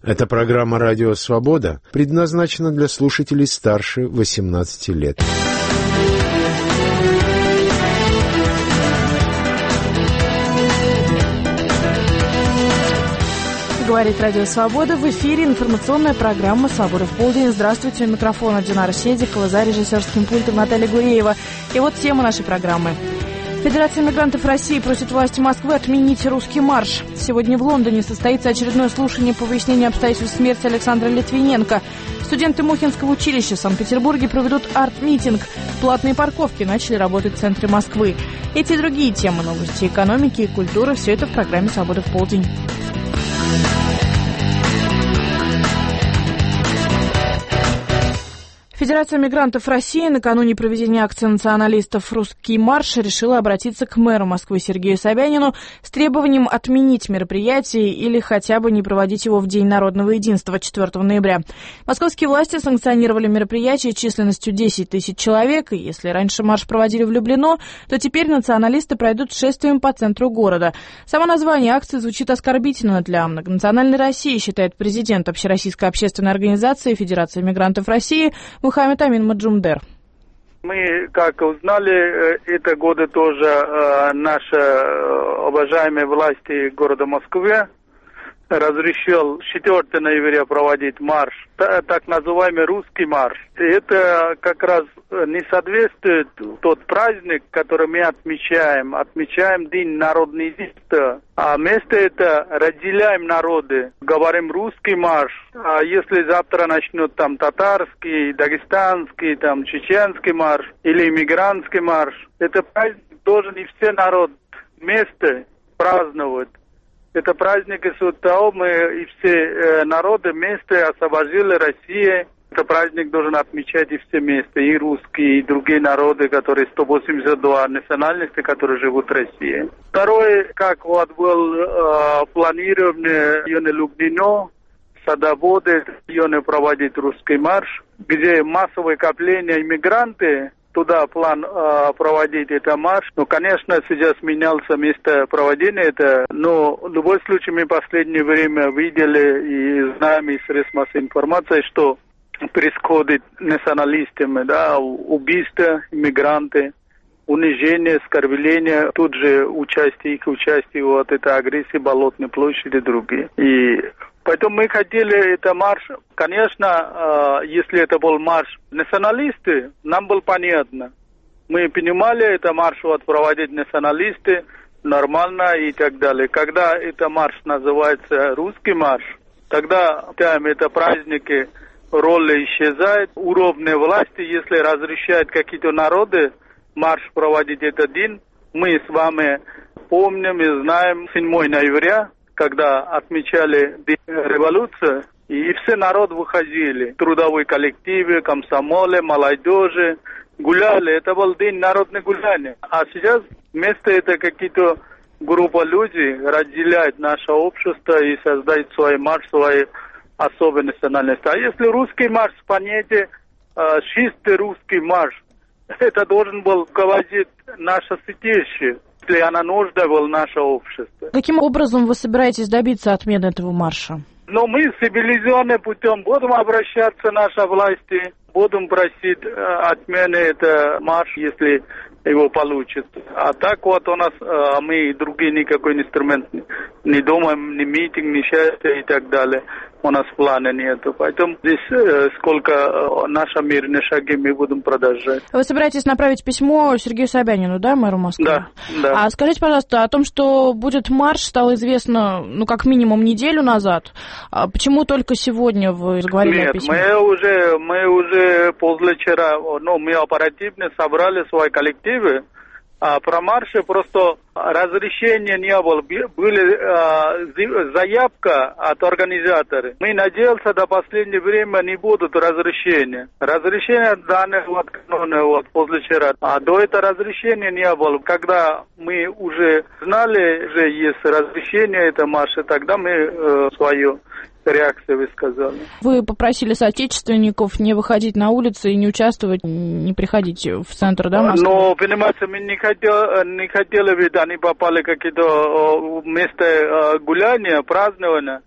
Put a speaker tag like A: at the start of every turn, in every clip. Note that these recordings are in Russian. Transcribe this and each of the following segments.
A: Эта программа «Радио Свобода» предназначена для слушателей старше 18 лет.
B: Говорит Радио Свобода. В эфире информационная программа «Свобода в полдень». Здравствуйте, у микрофона Динара Седикова, за режиссерским пультом Наталья Гуреева. И вот тема нашей программы. Федерация мигрантов России просит власти Москвы отменить русский марш. Сегодня в Лондоне состоится очередное слушание по выяснению обстоятельств смерти Александра Литвиненко. Студенты Мухинского училища в Санкт-Петербурге проведут арт-митинг. Платные парковки начали работать в центре Москвы. Эти и другие темы, новости экономики и культуры – все это в программе «Свобода в полдень». Федерация мигрантов России накануне проведения акции националистов «Русский марш» решила обратиться к мэру Москвы Сергею Собянину с требованием отменить мероприятие или хотя бы не проводить его в День народного единства 4 ноября. Московские власти санкционировали мероприятие численностью 10 тысяч человек, и если раньше марш проводили в Люблино, то теперь националисты пройдут шествием по центру города. Само название акции звучит оскорбительно для многонациональной России, считает президент Общероссийской общественной организации Федерации мигрантов России Мухаммед Амин Маджумдер.
C: Мы, как узнали, это годы тоже наши уважаемые власти города Москвы разрешил 4 ноября проводить марш, так называемый русский марш. И это как раз не соответствует тот праздник, который мы отмечаем День народного единства. А вместо этого разделяем народы, говорим русский марш. А если завтра начнут там татарский, дагестанский, там чеченский марш или иммигрантский марш, это праздник должен и все народ вместе праздновать. Это праздник СУТАО, мы и все народы вместе освободили Россию. Это праздник должен отмечать и все вместе, и русские, и другие народы, которые 182 национальности, которые живут в России. Второе, как вот был планирован районе Люблино, садоводы, районы проводить русский марш, где массовое скопление иммигранты. Туда план проводить это марш. Ну, конечно, сейчас менялся место проведения это, но в любом случае мы в последнее время видели и знаем из средств массовой информации, что происходит националистами, да, убийства, иммигранты, унижение, оскорбление, тут же их участие вот этой агрессии, Болотной площади и другие. И поэтому мы хотели это марш, конечно, если это был марш националисты, нам было понятно. Мы понимали, это марш вот проводить националисты, нормально и так далее. Когда это марш называется русский марш, тогда там это праздники, роли исчезают. Уровни власти, если разрешают какие-то народы марш проводить этот день, мы с вами помним и знаем 7 ноября, когда отмечали революцию, и все народ выходили, трудовые коллективы, комсомолы, молодежи, гуляли, это был день народного гуляния. А сейчас вместо этого какие-то группы людей разделяют наше общество и создают свой марш, свои особые национальности. А если русский марш, понятие, чистый русский марш, это должен был руководить наше святейшее, если она нужда была наше общество.
B: Каким образом вы собираетесь добиться отмены этого марша?
C: Но мы цивилизованным путем будем обращаться к нашей власти, будем просить отмены этого марша, если его получат. А так вот у нас мы другие никакой инструмент не думаем, ни митинг, ни счастье и так далее. У нас плана нету. Поэтому здесь сколько наши мирные шаги мы будем продолжать.
B: Вы собираетесь направить письмо Сергею Собянину, да, мэру Москвы?
C: Да.
B: А скажите, пожалуйста, о том, что будет марш, стало известно, ну, как минимум неделю назад. А почему только сегодня вы заговорили о письме?
C: Нет, мы уже позавчера, мы оперативно собрали свои коллективы. А про марши просто разрешения не было. Были заявка от организаторов. Мы надеялись, до последнего времени не будут разрешения. Разрешение данных позавчера. А до этого разрешения не было. Когда мы уже знали, что есть разрешение это марша, тогда мы свое реакцию высказали.
B: Вы попросили соотечественников не выходить на улицы и не участвовать, не приходить в центр, да, Москвы?
C: Но, понимаете, мы не хотели, ведь они попали в какие-то места гуляния, празднования.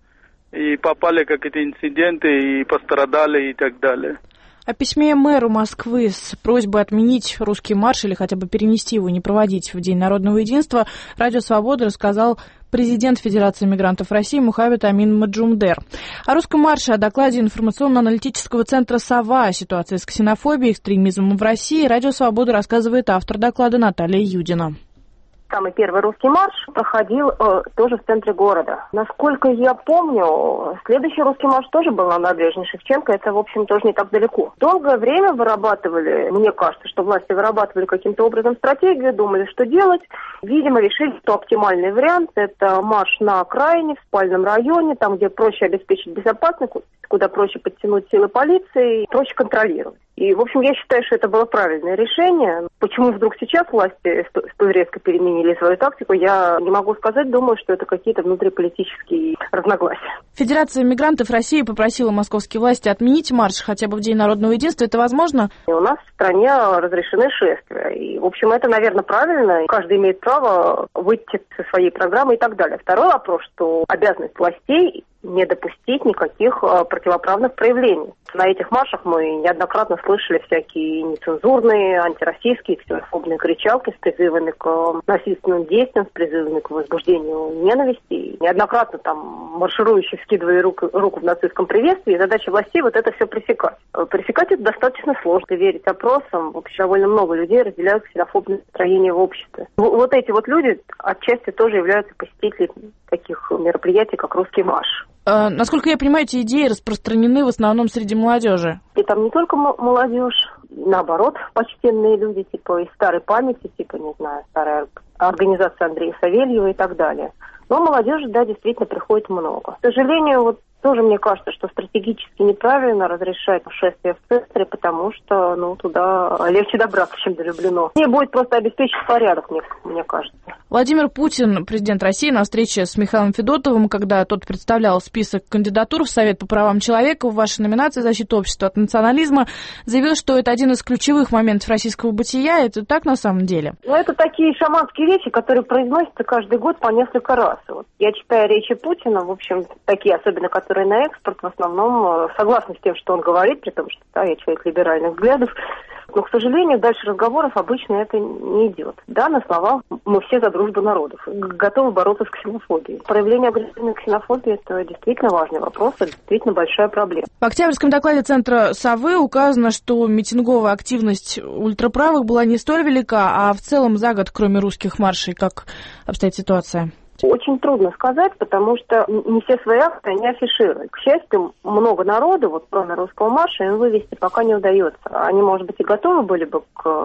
C: и попали какие-то инциденты, и пострадали, и так далее.
B: О письме мэру Москвы с просьбой отменить русский марш или хотя бы перенести его, не проводить в День народного единства, Радио Свобода рассказал президент Федерации мигрантов России Мухаммед Амин Маджумдер. О русском марше, о докладе информационно-аналитического центра «Сова» о ситуации с ксенофобией и экстремизмом в России Радио Свобода рассказывает автор доклада Наталья Юдина.
D: Самый первый русский марш проходил тоже в центре города. Насколько я помню, следующий русский марш тоже был на набережной Шевченко. Это, в общем, тоже не так далеко. Долгое время вырабатывали, мне кажется, что власти вырабатывали каким-то образом стратегию, думали, что делать. Видимо, решили, что оптимальный вариант – это марш на окраине, в спальном районе, там, где проще обеспечить безопасность, куда проще подтянуть силы полиции, проще контролировать. И, в общем, я считаю, что это было правильное решение. Почему вдруг сейчас власти столь резко переменили свою тактику, я не могу сказать. Думаю, что это какие-то внутриполитические разногласия.
B: Федерация мигрантов России попросила московские власти отменить марш хотя бы в День народного единства. Это возможно?
D: И у нас в стране разрешены шествия. И, в общем, это, наверное, правильно. Каждый имеет право выйти со своей программой и так далее. Второй вопрос, что обязанность властей не допустить никаких противоправных проявлений. На этих маршах мы неоднократно слышали всякие нецензурные, антироссийские, ксенофобные кричалки с призывами к насильственным действиям, с призывами к возбуждению ненависти. И неоднократно там марширующие скидывали руку в нацистском приветствии, и задача властей вот это все пресекать. Пресекать это достаточно сложно. Верить опросам, в общем, довольно много людей разделяют ксенофобные настроения в обществе. Вот эти вот люди отчасти тоже являются посетителями таких мероприятий, как русский марш.
B: Насколько я понимаю, эти идеи распространены в основном среди молодежи.
D: И там не только молодежь, наоборот, почтенные люди, типа из старой памяти, типа, не знаю, старая организация Андрея Савельева и так далее. Но молодежи, да, действительно приходит много. К сожалению, вот тоже мне кажется, что стратегически неправильно разрешать шествие в центре, потому что, туда легче добраться, чем до Люблино. Не будет просто обеспечить порядок, мне кажется.
B: Владимир Путин, президент России, на встрече с Михаилом Федотовым, когда тот представлял список кандидатур в Совет по правам человека в вашей номинации «Защита общества от национализма», заявил, что это один из ключевых моментов российского бытия. Это так на самом деле?
D: Это такие шаманские речи, которые произносятся каждый год по несколько раз. Вот я читаю речи Путина, в общем, такие, особенно которые на экспорт, в основном согласны с тем, что он говорит, при том, что я человек либеральных взглядов. Но, к сожалению, дальше разговоров обычно это не идет. Да, на словах мы все за дружбу народов, готовы бороться с ксенофобией. Проявление агрессивной ксенофобии – это действительно важный вопрос, это действительно большая проблема.
B: В октябрьском докладе Центра «Совы» указано, что митинговая активность ультраправых была не столь велика, а в целом за год, кроме русских маршей, как обстоит ситуация?
D: Очень трудно сказать, потому что не все свои акты они афишируют. К счастью, много народу, кроме русского марша, им вывести пока не удается. Они, может быть, и готовы были бы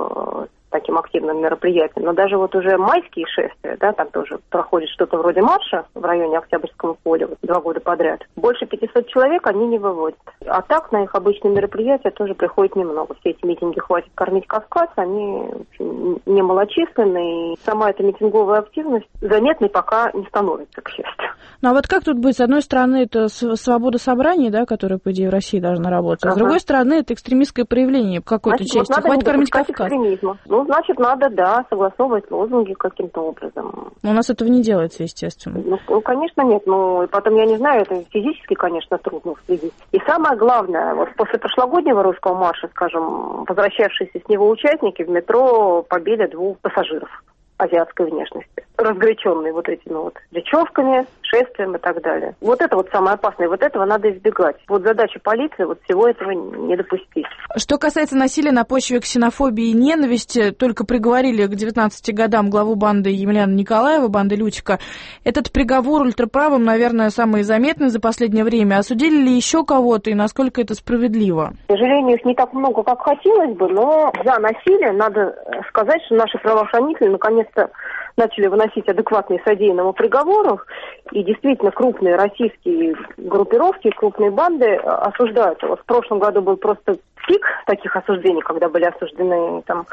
D: к таким активным мероприятиям, но даже уже майские шествия, там тоже проходит что-то вроде марша в районе Октябрьского поля 2 года подряд. Больше 500 человек они не выводят. А так на их обычные мероприятия тоже приходит немного. Все эти митинги «Хватит кормить Кавказ», они не малочисленные, и сама эта митинговая активность заметной пока не становится, к счастью.
B: Ну а как тут быть? С одной стороны, это свобода собраний, которая, по идее, в России должна работать, а с другой стороны, это экстремистское проявление какой-то части. «Хватит кормить Кавказ».
D: Значит, надо, согласовывать лозунги каким-то образом.
B: Но у нас этого не делается, естественно.
D: Конечно, нет. И потом, я не знаю, это физически, конечно, трудно следить. И самое главное, после прошлогоднего русского марша, скажем, возвращавшиеся с него участники в метро побили 2 пассажиров азиатской внешности, разгоряченные этими речевками, шествием и так далее. Это самое опасное, этого надо избегать. Задача полиции всего этого не допустить.
B: Что касается насилия на почве ксенофобии и ненависти, только приговорили к 19 годам главу банды Емельяна Николаева, банды Лютика. Этот приговор ультраправым, наверное, самый заметный за последнее время. Осудили ли еще кого-то и насколько это справедливо?
D: К сожалению, их не так много, как хотелось бы, но за насилие надо сказать, что наши правоохранители наконец-то начали выносить адекватные содеянному приговору, и действительно крупные российские группировки, крупные банды осуждаются. В прошлом году был просто пик таких осуждений, когда были осуждены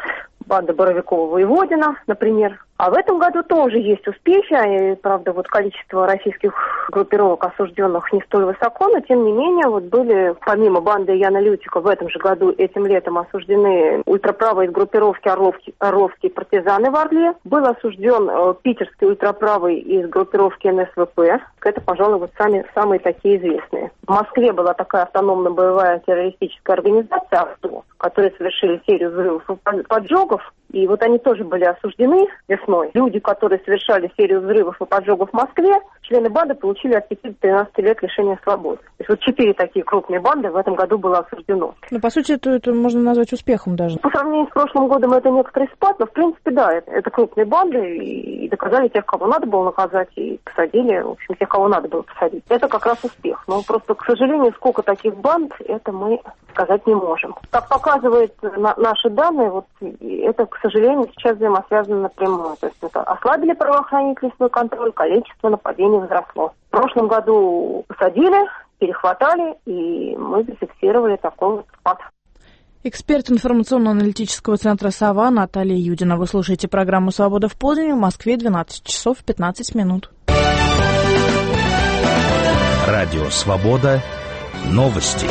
D: банда Боровикова-Воеводина, например. А в этом году тоже есть успехи. Правда, количество российских группировок осужденных не столь высоко, но тем не менее были, помимо банды Яна Лютика, в этом же году, этим летом, осуждены ультраправые группировки Орловские партизаны в Орле. Был осужден питерский ультраправый из группировки НСВП. Это, пожалуй, самые такие известные. В Москве была такая автономно-боевая террористическая организация «Авто», которые совершили серию взрывов и поджогов. И они тоже были осуждены весной. Люди, которые совершали серию взрывов и поджогов в Москве, члены банды получили от 5 до 13 лет лишения свободы. То есть 4 такие крупные банды в этом году было осуждено.
B: По сути, это можно назвать успехом даже.
D: По сравнению с прошлым годом это некоторый спад, но в принципе, да, это крупные банды, и доказали тех, кого надо было наказать, и посадили, в общем, тех, кого надо было посадить. Это как раз успех. Но просто, к сожалению, сколько таких банд, это мы сказать не можем. Как показывают наши данные, это, к сожалению, сейчас взаимосвязано напрямую. То есть ослабили правоохранительный контроль, количество нападений возросло. В прошлом году посадили, перехватали, и мы зафиксировали такой спад.
B: Эксперт информационно-аналитического центра «Сова» Наталья Юдина. Вы слушаете программу «Свобода в полдень», в Москве 12 часов 15 минут.
E: Радио «Свобода». Новости.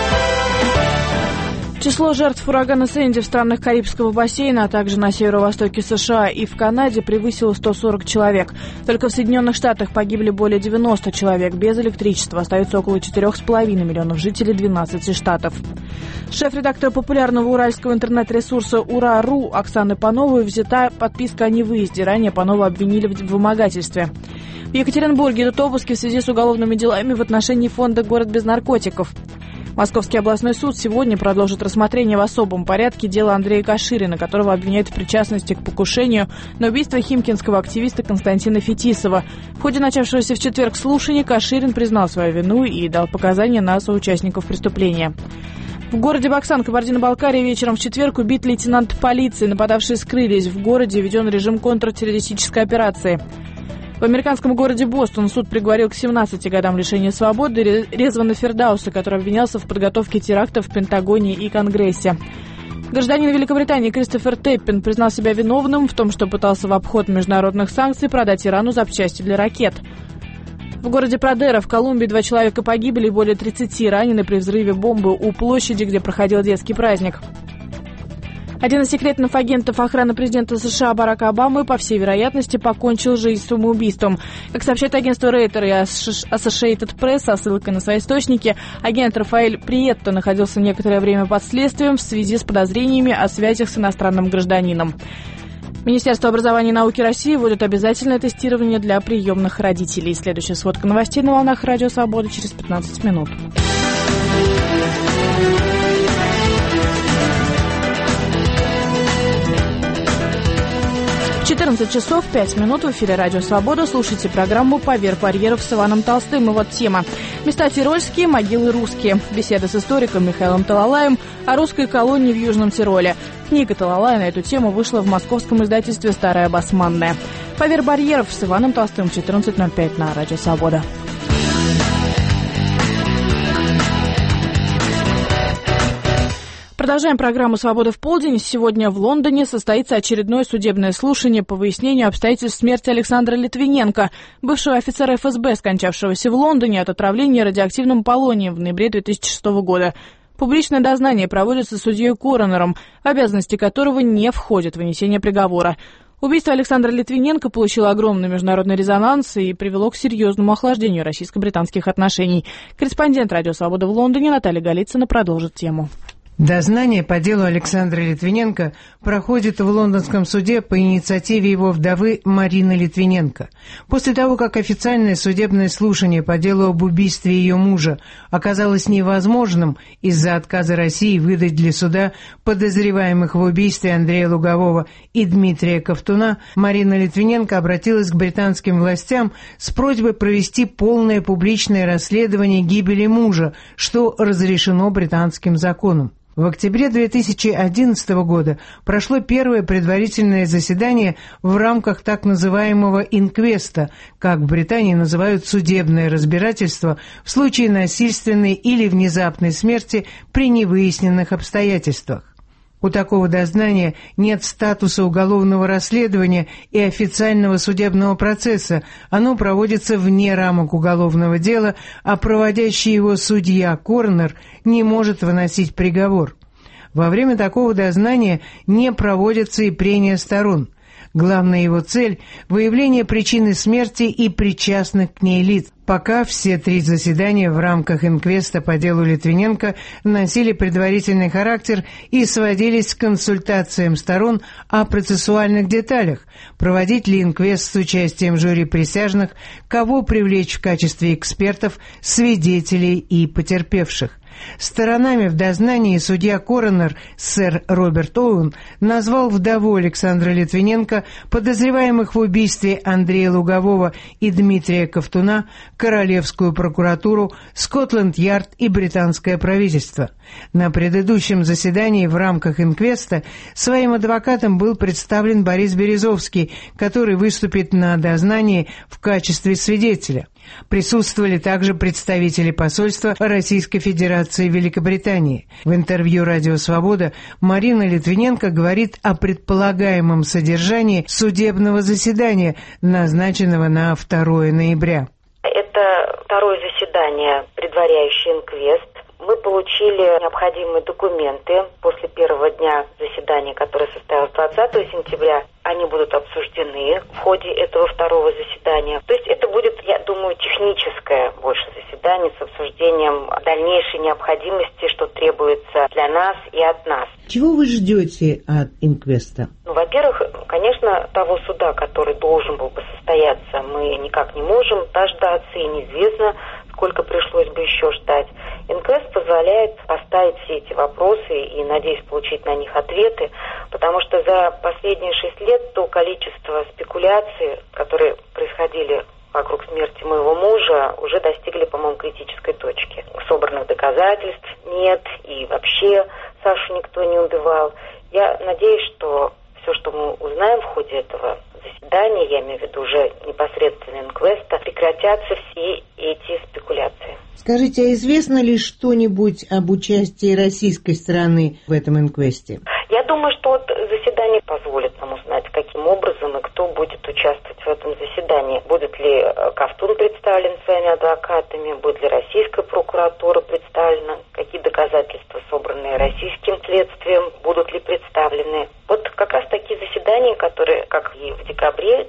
B: Число жертв урагана Сэнди в странах Карибского бассейна, а также на северо-востоке США и в Канаде превысило 140 человек. Только в Соединенных Штатах погибли более 90 человек. Без электричества остается около 4,5 миллионов жителей 12 штатов. Шеф-редактор популярного уральского интернет-ресурса «Ура.ру» Оксаны Пановой взята подписка о невыезде. Ранее Панову обвинили в вымогательстве. В Екатеринбурге идут обыски в связи с уголовными делами в отношении фонда «Город без наркотиков». Московский областной суд сегодня продолжит рассмотрение в особом порядке дела Андрея Каширина, которого обвиняют в причастности к покушению на убийство химкинского активиста Константина Фетисова. В ходе начавшегося в четверг слушания Каширин признал свою вину и дал показания на соучастников преступления. В городе Баксан, Кабардино-Балкария, вечером в четверг убит лейтенант полиции. Нападавшие скрылись. В городе введен режим контртеррористической операции. В американском городе Бостон суд приговорил к 17 годам лишения свободы Резвана Фердауса, который обвинялся в подготовке терактов в Пентагоне и Конгрессе. Гражданин Великобритании Кристофер Теппин признал себя виновным в том, что пытался в обход международных санкций продать Ирану запчасти для ракет. В городе Продеро в Колумбии 2 человека погибли и более 30 ранены при взрыве бомбы у площади, где проходил детский праздник. Один из секретных агентов охраны президента США Барака Обамы, по всей вероятности, покончил жизнь самоубийством. Как сообщает агентство Рейтер и Associated Press со ссылкой на свои источники, агент Рафаэль Приетто находился некоторое время под следствием в связи с подозрениями о связях с иностранным гражданином. Министерство образования и науки России вводит обязательное тестирование для приемных родителей. Следующая сводка новостей на волнах Радио Свобода через 15 минут. 14 часов 5 минут в эфире Радио Свобода. Слушайте программу «Поверх барьеров» с Иваном Толстым. И вот тема. Места тирольские, могилы русские. Беседа с историком Михаилом Талалаем о русской колонии в Южном Тироле. Книга Талалая на эту тему вышла в московском издательстве «Старая басманная». «Поверх барьеров» с Иваном Толстым, 14:05 на Радио Свобода. Продолжаем программу «Свобода в полдень». Сегодня в Лондоне состоится очередное судебное слушание по выяснению обстоятельств смерти Александра Литвиненко, бывшего офицера ФСБ, скончавшегося в Лондоне от отравления радиоактивным полонием в ноябре 2006 года. Публичное дознание проводится судьей-коронером, в обязанности которого не входит вынесение приговора. Убийство Александра Литвиненко получило огромный международный резонанс и привело к серьезному охлаждению российско-британских отношений. Корреспондент «Радио Свобода» в Лондоне Наталья Голицына продолжит тему.
F: Дознание по делу Александра Литвиненко проходит в лондонском суде по инициативе его вдовы Марины Литвиненко. После того, как официальное судебное слушание по делу об убийстве ее мужа оказалось невозможным из-за отказа России выдать для суда подозреваемых в убийстве Андрея Лугового и Дмитрия Ковтуна, Марина Литвиненко обратилась к британским властям с просьбой провести полное публичное расследование гибели мужа, что разрешено британским законом. В октябре 2011 года прошло первое предварительное заседание в рамках так называемого инквеста, как в Британии называют судебное разбирательство в случае насильственной или внезапной смерти при невыясненных обстоятельствах. У такого дознания нет статуса уголовного расследования и официального судебного процесса. Оно проводится вне рамок уголовного дела, а проводящий его судья-коронер не может выносить приговор. Во время такого дознания не проводятся и прения сторон. Главная его цель – выявление причины смерти и причастных к ней лиц. Пока все 3 заседания в рамках инквеста по делу Литвиненко носили предварительный характер и сводились к консультациям сторон о процессуальных деталях, проводить ли инквест с участием жюри присяжных, кого привлечь в качестве экспертов, свидетелей и потерпевших. Сторонами в дознании судья-коронер сэр Роберт Оуэн назвал вдову Александра Литвиненко, подозреваемых в убийстве Андрея Лугового и Дмитрия Ковтуна, Королевскую прокуратуру, Скотланд-Ярд и британское правительство. На предыдущем заседании в рамках инквеста своим адвокатом был представлен Борис Березовский, который выступит на дознании в качестве свидетеля. Присутствовали также представители посольства Российской Федерации в Великобритании. В интервью «Радио Свобода» Марина Литвиненко говорит о предполагаемом содержании судебного заседания, назначенного на 2 ноября.
G: Это второе заседание, предваряющее инквест. Мы получили необходимые документы после первого дня заседания, которое состоялось 20 сентября. Они будут обсуждены в ходе этого второго заседания. То есть это будет, я думаю, техническое больше заседание с обсуждением дальнейшей необходимости, что требуется для нас и от нас.
F: Чего вы ждете от инквеста?
G: Во-первых, конечно, того суда, который должен был бы состояться, мы никак не можем дождаться, и неизвестно, сколько пришлось бы еще ждать. Инквест позволяет поставить все эти вопросы и, надеюсь, получить на них ответы, потому что за последние 6 лет то количество спекуляций, которые происходили вокруг смерти моего мужа, уже достигли, по-моему, критической точки. Собранных доказательств нет, и вообще Сашу никто не убивал. Я надеюсь, что все, что мы узнаем в ходе этого заседания, я имею в виду уже непосредственно инквеста, прекратятся все эти спекуляции.
F: Скажите, а известно ли что-нибудь об участии российской стороны в этом инквесте?
G: Я думаю, что вот заседание позволит нам узнать, каким образом и кто будет участвовать в этом заседании. Будет ли Ковтун представлен своими адвокатами, будет ли российская прокуратура представлена, какие доказательства, собранные российским следствием, будут ли представлены. Вот как раз такие заседания, которые, как и в декабре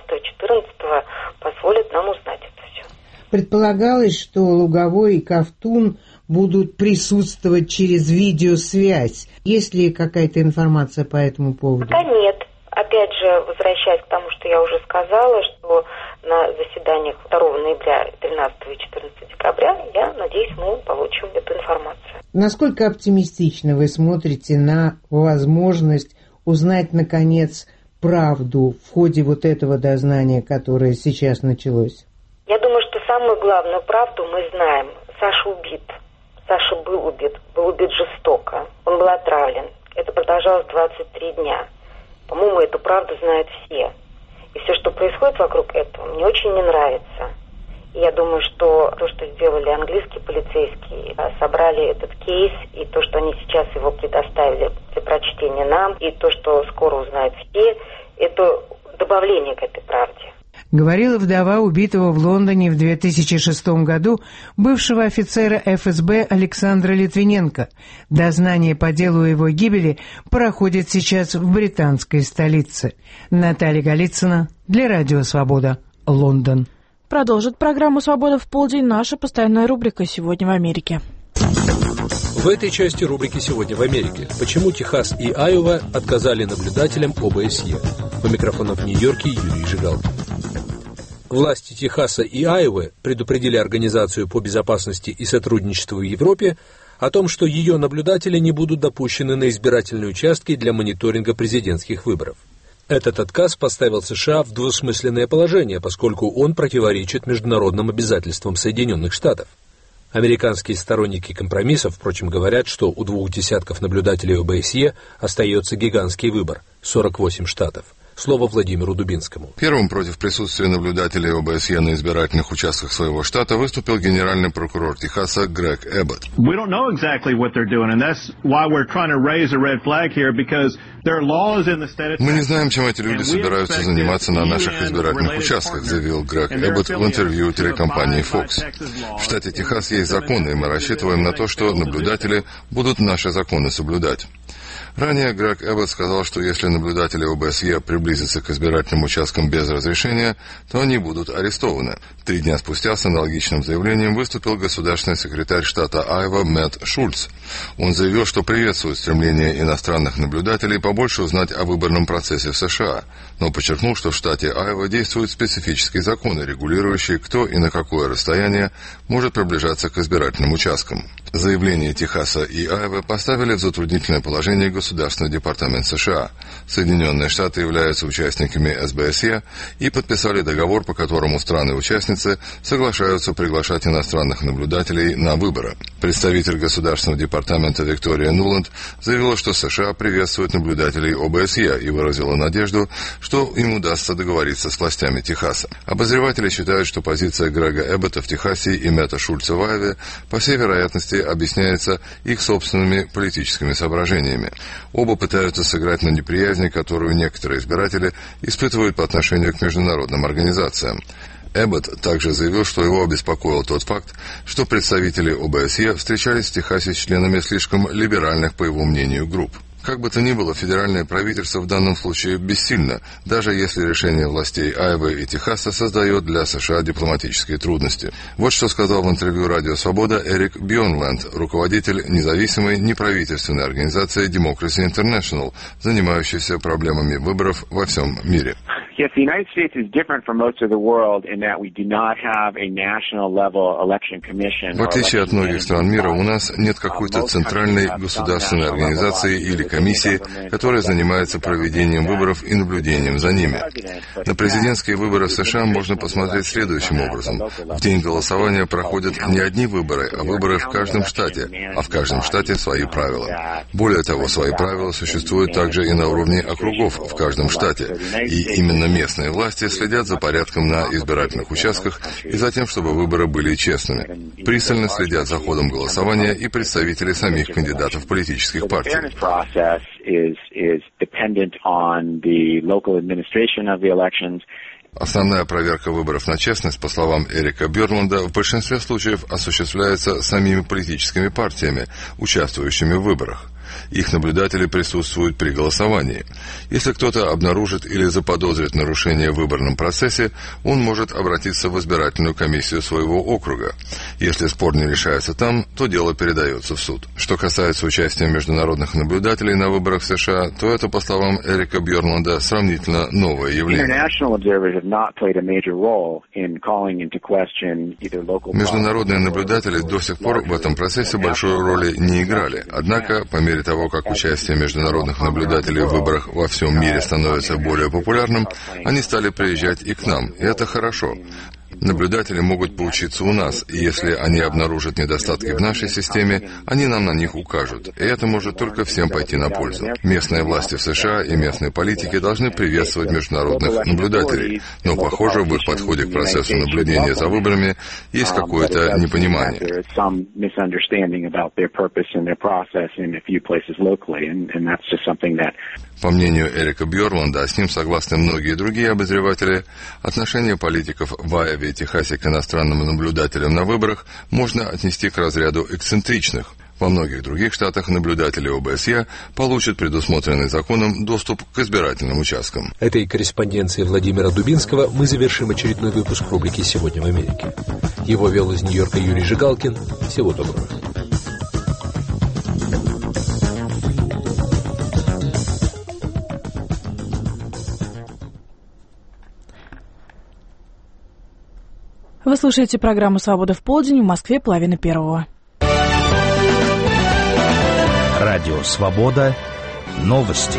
G: 13-14, позволят нам узнать это все.
F: Предполагалось, что Луговой и Ковтун будут присутствовать через видеосвязь. Есть ли какая-то информация по этому поводу?
G: Да нет. Опять же, возвращаясь к тому, что я уже сказала, что на заседаниях 2 ноября, 13 и 14 декабря, я надеюсь, мы получим эту информацию.
F: Насколько оптимистично вы смотрите на возможность узнать, наконец, правду в ходе вот этого дознания, которое сейчас началось?
G: Я думаю, что самую главную правду мы знаем. Саша убит. Саша был убит жестоко. Он был отравлен. Это продолжалось 23 дня. По-моему, эту правду знают все. И все, что происходит вокруг этого, мне очень не нравится. И я думаю, что то, что сделали английские полицейские, собрали этот кейс, и то, что они сейчас его предоставили для прочтения нам, и то, что скоро узнают все, это добавление к этой правде.
F: Говорила вдова убитого в Лондоне в 2006 году бывшего офицера ФСБ Александра Литвиненко. Дознание по делу его гибели проходит сейчас в британской столице. Наталья Голицына для Радио Свобода, Лондон.
B: Продолжит программу «Свобода в полдень» наша постоянная рубрика «Сегодня в Америке».
H: В этой части рубрики «Сегодня в Америке». Почему Техас и Айова отказали наблюдателям ОБСЕ? У микрофона в Нью-Йорке Юрий Жигалкин. Власти Техаса и Айовы предупредили Организацию по безопасности и сотрудничеству в Европе о том, что ее наблюдатели не будут допущены на избирательные участки для мониторинга президентских выборов. Этот отказ поставил США в двусмысленное положение, поскольку он противоречит международным обязательствам Соединенных Штатов. Американские сторонники компромиссов, впрочем, говорят, что у 2 десятков наблюдателей ОБСЕ остается гигантский выбор – 48 штатов. Слово Владимиру Дубинскому.
I: Первым против присутствия наблюдателей ОБСЕ на избирательных участках своего штата выступил генеральный прокурор Техаса Грег Эббот. Мы не знаем, чем эти люди собираются заниматься на наших избирательных участках, заявил Грег Эббот в интервью телекомпании Fox. В штате Техас есть законы, и мы рассчитываем на то, что наблюдатели будут наши законы соблюдать. Ранее Грег Эббот сказал, что если наблюдатели ОБСЕ приблизятся к избирательным участкам без разрешения, то они будут арестованы. 3 дня спустя с аналогичным заявлением выступил государственный секретарь штата Айова Мэтт Шульц. Он заявил, что приветствует стремление иностранных наблюдателей побольше узнать о выборном процессе в США, но подчеркнул, что в штате Айова действуют специфические законы, регулирующие, кто и на какое расстояние может приближаться к избирательным участкам. Заявление Техаса и Айовы поставили в затруднительное положение Государственный департамент США. Соединенные Штаты являются участниками СБСЕ и подписали договор, по которому страны-участницы соглашаются приглашать иностранных наблюдателей на выборы. Представитель Государственного департамента Виктория Нуланд заявила, что США приветствуют наблюдателей ОБСЕ и выразила надежду, что им удастся договориться с властями Техаса. Обозреватели считают, что позиция Грега Эббота в Техасе и Мэтта Шульца в Айове, по всей вероятности, объясняется их собственными политическими соображениями. Оба пытаются сыграть на неприязни, которую некоторые избиратели испытывают по отношению к международным организациям. Эббот также заявил, что его обеспокоил тот факт, что представители ОБСЕ встречались в Техасе с членами слишком либеральных, по его мнению, групп. Как бы то ни было, федеральное правительство в данном случае бессильно, даже если решение властей Айовы и Техаса создает для США дипломатические трудности. Вот что сказал в интервью «Радио Свобода» Эрик Бьорнланд, руководитель независимой неправительственной организации Democracy International, занимающейся проблемами выборов во всем мире.
J: Yes, the United States is different from most of the world in that we do not have a national level election commission.
I: В отличие от многих стран мира, у нас нет какой-то центральной государственной организации или комиссии, которая занимается проведением выборов и наблюдением за ними. На президентские выборы в США можно посмотреть следующим образом. В день голосования проходят не одни выборы, а выборы в каждом штате, а в каждом штате свои правила. Более того, свои правила существуют также и на уровне округов в каждом штате, и именно местные власти следят за порядком на избирательных участках и за тем, чтобы выборы были честными. Пристально следят за ходом голосования и представители самих кандидатов политических партий. Основная проверка выборов на честность, по словам Эрика Бьорнланда, в большинстве случаев осуществляется самими политическими партиями, участвующими в выборах. Их наблюдатели присутствуют при голосовании. Если кто-то обнаружит или заподозрит нарушение в выборном процессе, он может обратиться в избирательную комиссию своего округа. Если спор не решается там, то дело передается в суд. Что касается участия международных наблюдателей на выборах в США, то это, по словам Эрика Бьорнланда, сравнительно новое явление. Международные наблюдатели до сих пор в этом процессе большой роли не играли. Однако, по мере того, как участие международных наблюдателей в выборах во всем мире становится более популярным, они стали приезжать и к нам, и это хорошо. Наблюдатели могут поучиться у нас, и если они обнаружат недостатки в нашей системе, они нам на них укажут, и это может только всем пойти на пользу. Местные власти в США и местные политики должны приветствовать международных наблюдателей, но, похоже, в их подходе к процессу наблюдения за выборами есть какое-то непонимание. По мнению Эрика Бьорнланда, а с ним согласны многие другие обозреватели, отношение политиков в Айове и Техасе к иностранным наблюдателям на выборах можно отнести к разряду эксцентричных. Во многих других штатах наблюдатели ОБСЕ получат предусмотренный законом доступ к избирательным участкам.
H: Этой корреспонденцией Владимира Дубинского мы завершим очередной выпуск рубрики «Сегодня в Америке». Его вел из Нью-Йорка Юрий Жигалкин. Всего доброго.
B: Вы слушаете программу «Свобода в полдень», в Москве 12:30.
E: Радио «Свобода». Новости.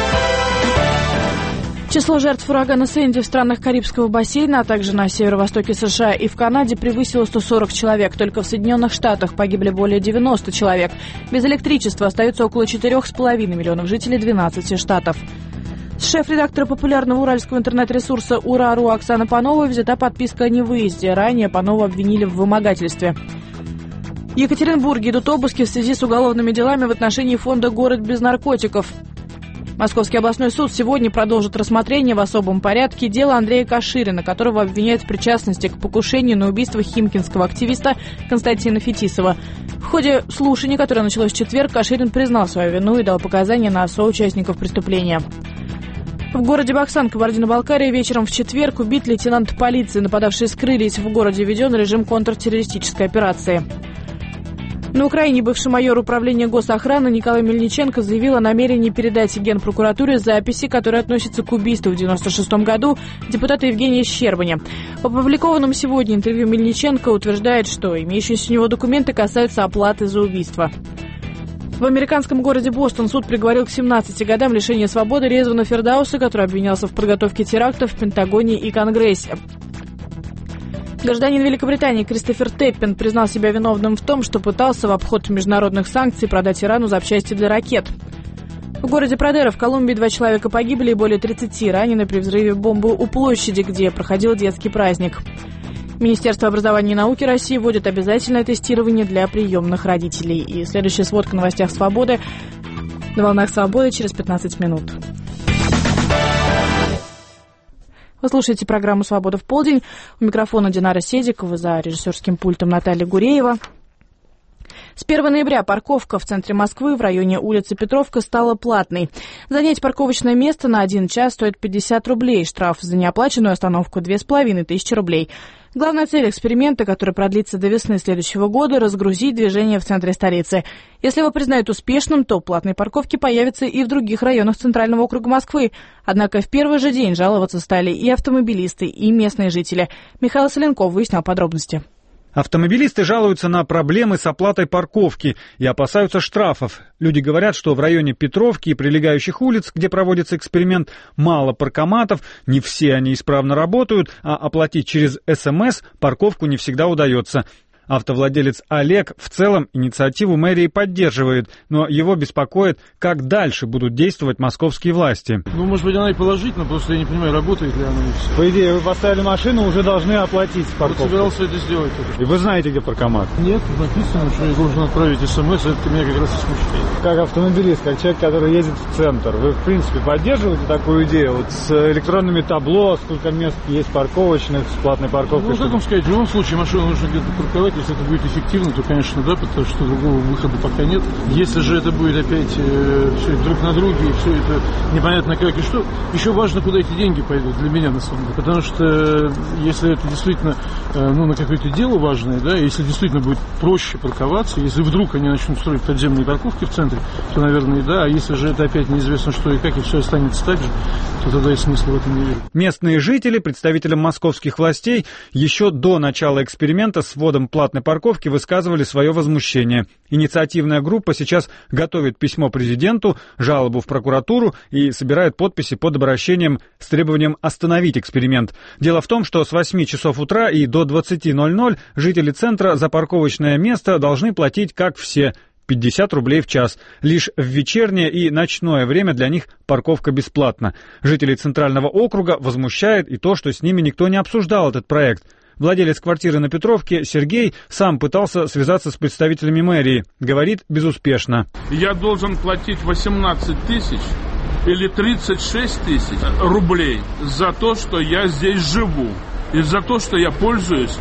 B: Число жертв урагана Сэнди в странах Карибского бассейна, а также на северо-востоке США и в Канаде превысило 140 человек. Только в Соединенных Штатах погибли более 90 человек. Без электричества остается около 4,5 миллионов жителей 12 штатов. Шеф-редактора популярного уральского интернет-ресурса «Ура.ру» Оксана Панова взята подписка о невыезде. Ранее Панову обвинили в вымогательстве. В Екатеринбурге идут обыски в связи с уголовными делами в отношении фонда «Город без наркотиков». Московский областной суд сегодня продолжит рассмотрение в особом порядке дела Андрея Каширина, которого обвиняют в причастности к покушению на убийство химкинского активиста Константина Фетисова. В ходе слушания, которое началось в четверг, Каширин признал свою вину и дал показания на соучастников преступления. В городе Баксан, Кабардино-Балкария, вечером в четверг убит лейтенант полиции. Нападавшие скрылись. В городе введен режим контртеррористической операции. На Украине бывший майор управления госохраны Николай Мельниченко заявил о намерении передать Генпрокуратуре записи, которые относятся к убийству в 1996 году депутата Евгения Щербаня. В опубликованном сегодня интервью Мельниченко утверждает, что имеющиеся у него документы касаются оплаты за убийство. В американском городе Бостон суд приговорил к 17 годам лишения свободы Резвана Фердауса, который обвинялся в подготовке терактов в Пентагоне и Конгрессе. Гражданин Великобритании Кристофер Теппин признал себя виновным в том, что пытался в обход международных санкций продать Ирану запчасти для ракет. В городе Продеро в Колумбии 2 человека погибли и более 30 ранены при взрыве бомбы у площади, где проходил детский праздник. Министерство образования и науки России вводит обязательное тестирование для приемных родителей. И следующая сводка о новостях «Свободы» на волнах «Свободы» через 15 минут. Вы слушаете программу «Свобода в полдень». У микрофона Динара Седикова, за режиссерским пультом Наталья Гуреева. С 1 ноября парковка в центре Москвы в районе улицы Петровка стала платной. Занять парковочное место на 1 час стоит 50 рублей. Штраф за неоплаченную остановку 2500 рублей. Главная цель эксперимента, который продлится до весны следующего года, разгрузить движение в центре столицы. Если его признают успешным, то платные парковки появятся и в других районах Центрального округа Москвы. Однако в первый же день жаловаться стали и автомобилисты, и местные жители. Михаил Соленков выяснял подробности.
K: Автомобилисты жалуются на проблемы с оплатой парковки и опасаются штрафов. Люди говорят, что в районе Петровки и прилегающих улиц, где проводится эксперимент, мало паркоматов, не все они исправно работают, а оплатить через СМС парковку не всегда удается. Автовладелец Олег в целом инициативу мэрии поддерживает, но его беспокоит, как дальше будут действовать московские власти.
L: Может быть, она и положительна, просто я не понимаю, работает ли она и все.
K: По идее, вы поставили машину, уже должны оплатить парковку.
L: Вот собирался это сделать.
K: И вы знаете, где паркомат?
L: Нет, написано, что я должен отправить СМС, это меня как раз и смущает.
K: Как автомобилист, как человек, который ездит в центр, вы, в принципе, поддерживаете такую идею? Вот с электронными табло, сколько мест есть парковочных, с платной парковкой?
L: Как вам сказать, в любом случае машину нужно где-то парковать. Если это будет эффективно, то, конечно, да, потому что другого выхода пока нет. Если же это будет опять все это друг на друге, и все это непонятно как и что, еще важно, куда эти деньги пойдут для меня, на самом деле. Потому что если это действительно на какое-то дело важное, да, если действительно будет проще парковаться, если вдруг они начнут строить подземные парковки в центре, то, наверное, да. А если же это опять неизвестно что и как, и все останется так же, то тогда и смысла в этом не вижу.
K: Местные жители представителям московских властей еще до начала эксперимента с вводом платной парковки высказывали свое возмущение. Инициативная группа сейчас готовит письмо президенту, жалобу в прокуратуру и собирает подписи под обращением с требованием остановить эксперимент. Дело в том, что с 8 часов утра и до 20:00 жители центра за парковочное место должны платить, как все, 50 рублей в час. Лишь в вечернее и ночное время для них парковка бесплатна. Жителей Центрального округа возмущает и то, что с ними никто не обсуждал этот проект. Владелец квартиры на Петровке Сергей сам пытался связаться с представителями мэрии. Говорит, безуспешно.
M: Я должен платить 18 тысяч или 36 тысяч рублей за то, что я здесь живу. И за то, что я пользуюсь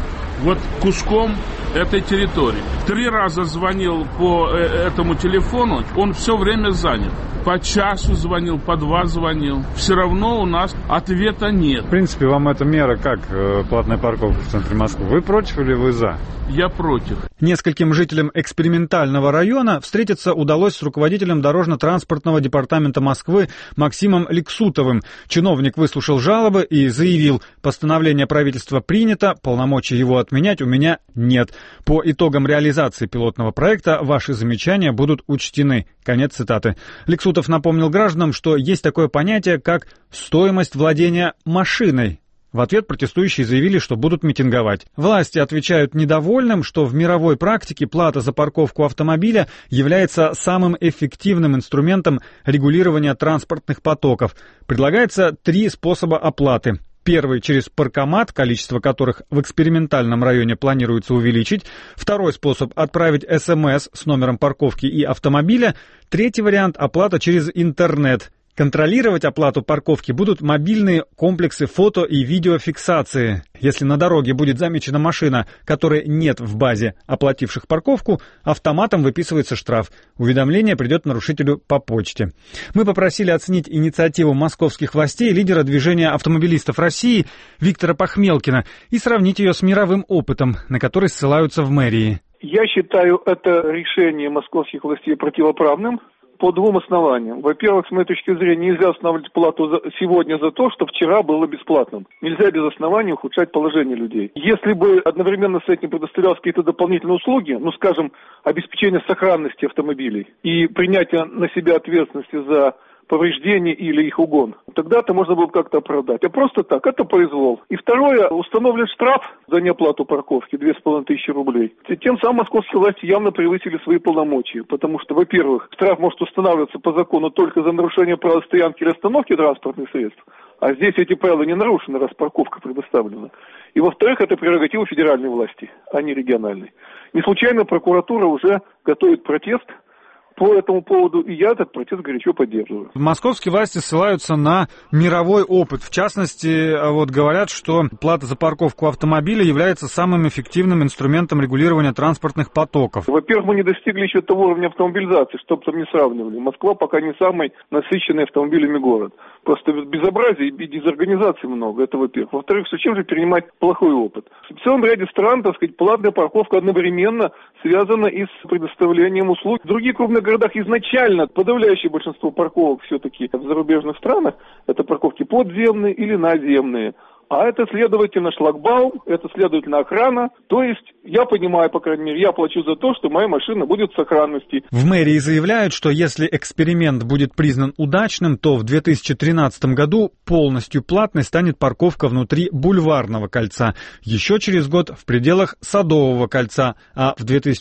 M: куском этой территории. 3 раза звонил по этому телефону, он все время занят. По часу звонил, по 2 звонил. Все равно у нас ответа нет.
K: В принципе, вам эта мера как платная парковка в центре Москвы? Вы против или вы за?
M: Я против.
K: Нескольким жителям экспериментального района встретиться удалось с руководителем дорожно-транспортного департамента Москвы Максимом Лексутовым. Чиновник выслушал жалобы и заявил: постановление правительства принято, полномочий его отменять у меня нет. По итогам реализации пилотного проекта ваши замечания будут учтены. Конец цитаты. Лексутов напомнил гражданам, что есть такое понятие, как стоимость владения машиной. В ответ протестующие заявили, что будут митинговать. Власти отвечают недовольным, что в мировой практике плата за парковку автомобиля является самым эффективным инструментом регулирования транспортных потоков. Предлагается 3 способа оплаты. Первый — через паркомат, количество которых в экспериментальном районе планируется увеличить. Второй способ — отправить СМС с номером парковки и автомобиля. Третий вариант — оплата через интернет. Контролировать оплату парковки будут мобильные комплексы фото- и видеофиксации. Если на дороге будет замечена машина, которой нет в базе оплативших парковку, автоматом выписывается штраф. Уведомление придет нарушителю по почте. Мы попросили оценить инициативу московских властей лидера движения автомобилистов России Виктора Пахмелкина и сравнить ее с мировым опытом, на который ссылаются в мэрии.
N: Я считаю это решение московских властей противоправным. По 2 основаниям. Во-первых, с моей точки зрения, нельзя устанавливать плату сегодня за то, что вчера было бесплатным. Нельзя без оснований ухудшать положение людей. Если бы одновременно с этим предоставлялись какие-то дополнительные услуги, скажем, обеспечение сохранности автомобилей и принятие на себя ответственности за повреждение или их угон, тогда-то можно было бы как-то оправдать. А просто так, это произвол. И второе, установлен штраф за неоплату парковки 2500 рублей. Тем самым московские власти явно превысили свои полномочия, потому что, во-первых, штраф может устанавливаться по закону только за нарушение правил стоянки или остановки транспортных средств, а здесь эти правила не нарушены, раз парковка предоставлена. И, во-вторых, это прерогатива федеральной власти, а не региональной. Не случайно прокуратура уже готовит протест по этому поводу, и я этот протест горячо поддерживаю.
K: Московские власти ссылаются на мировой опыт. В частности, говорят, что плата за парковку автомобиля является самым эффективным инструментом регулирования транспортных потоков.
N: Во-первых, мы не достигли еще того уровня автомобилизации, чтобы там не сравнивали. Москва пока не самый насыщенный автомобилями город. Просто безобразия и дезорганизации много, это во-первых. Во-вторых, зачем же перенимать плохой опыт? В целом ряде стран, платная парковка одновременно связана и с предоставлением услуг. В других крупных городах изначально подавляющее большинство парковок все-таки в зарубежных странах это парковки подземные или наземные. А это, следовательно, шлагбаум, это, следовательно, охрана. То есть, я понимаю, по крайней мере, я плачу за то, что моя машина будет в сохранности.
K: В мэрии заявляют, что если эксперимент будет признан удачным, то в 2013 году полностью платной станет парковка внутри Бульварного кольца. Еще через год в пределах Садового кольца, а в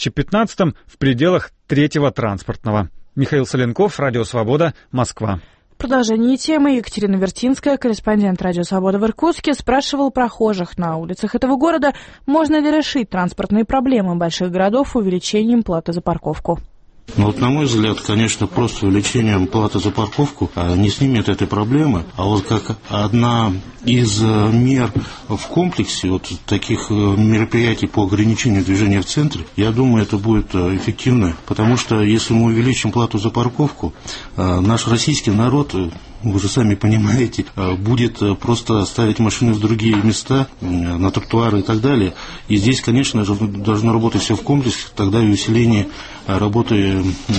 K: 2015 в пределах Третьего транспортного. Михаил Соленков, Радио Свобода, Москва.
B: В продолжении темы Екатерина Вертинская, корреспондент Радио Свобода в Иркутске, спрашивал прохожих на улицах этого города, можно ли решить транспортные проблемы больших городов увеличением платы за парковку.
O: На мой взгляд, конечно, просто увеличением платы за парковку не снимет этой проблемы, а как одна из мер в комплексе таких мероприятий по ограничению движения в центре, я думаю, это будет эффективно, потому что если мы увеличим плату за парковку, наш российский народ, вы же сами понимаете, будет просто ставить машины в другие места, на тротуары и так далее. И здесь, конечно же, должно работать все в комплексе, тогда и усиление работы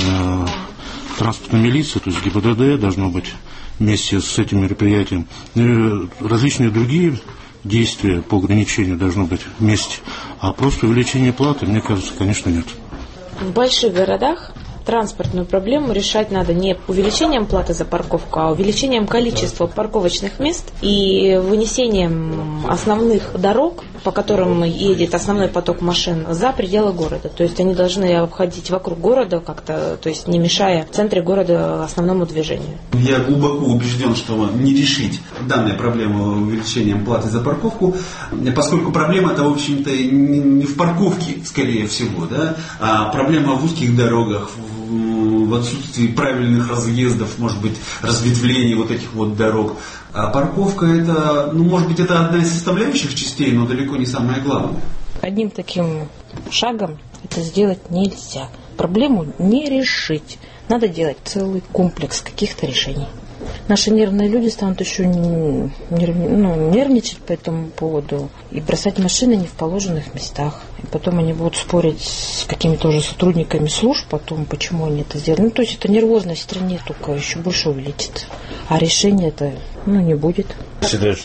O: транспортной милиции, то есть ГИБДД должно быть вместе с этим мероприятием. Различные другие действия по ограничению должно быть вместе. А просто увеличение платы, мне кажется, конечно, нет.
P: В больших городах транспортную проблему решать надо не увеличением платы за парковку, а увеличением количества парковочных мест и вынесением основных дорог, по которым едет основной поток машин, за пределы города. То есть они должны обходить вокруг города как-то, то есть не мешая в центре города основному движению.
Q: Я глубоко убежден, что не решить данную проблему увеличением платы за парковку, поскольку проблема-то, в общем-то, не в парковке, скорее всего, да, а проблема в узких дорогах, в отсутствии правильных разъездов, может быть, разветвлений этих дорог. А парковка это, может быть, это одна из составляющих частей, но далеко не самое главное.
P: Одним таким шагом это сделать нельзя. Проблему не решить. Надо делать целый комплекс каких-то решений. Наши нервные люди станут еще нервничать по этому поводу и бросать машины не в положенных местах. И потом они будут спорить с какими-то уже сотрудниками служб о том, почему они это сделали. То есть это нервозность в стране только еще больше увеличится. А решения это не будет.
R: Считаю,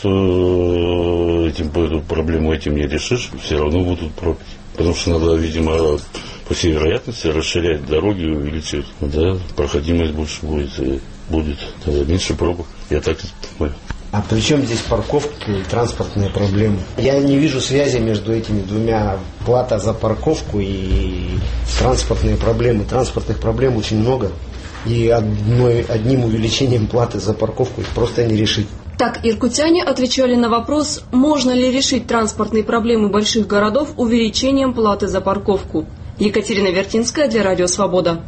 R: что эту проблему этим не решишь, все равно будут пробки. Потому что надо, видимо, по всей вероятности расширять дороги, увеличивать. Да, проходимость больше будет тогда меньше пробок. Я так понимаю.
S: А при чем здесь парковка и транспортные проблемы? Я не вижу связи между этими двумя. Плата за парковку и транспортные проблемы. Транспортных проблем очень много. И одним увеличением платы за парковку их просто не решить.
T: Так иркутяне отвечали на вопрос, можно ли решить транспортные проблемы больших городов увеличением платы за парковку. Екатерина Вертинская для Радио Свобода.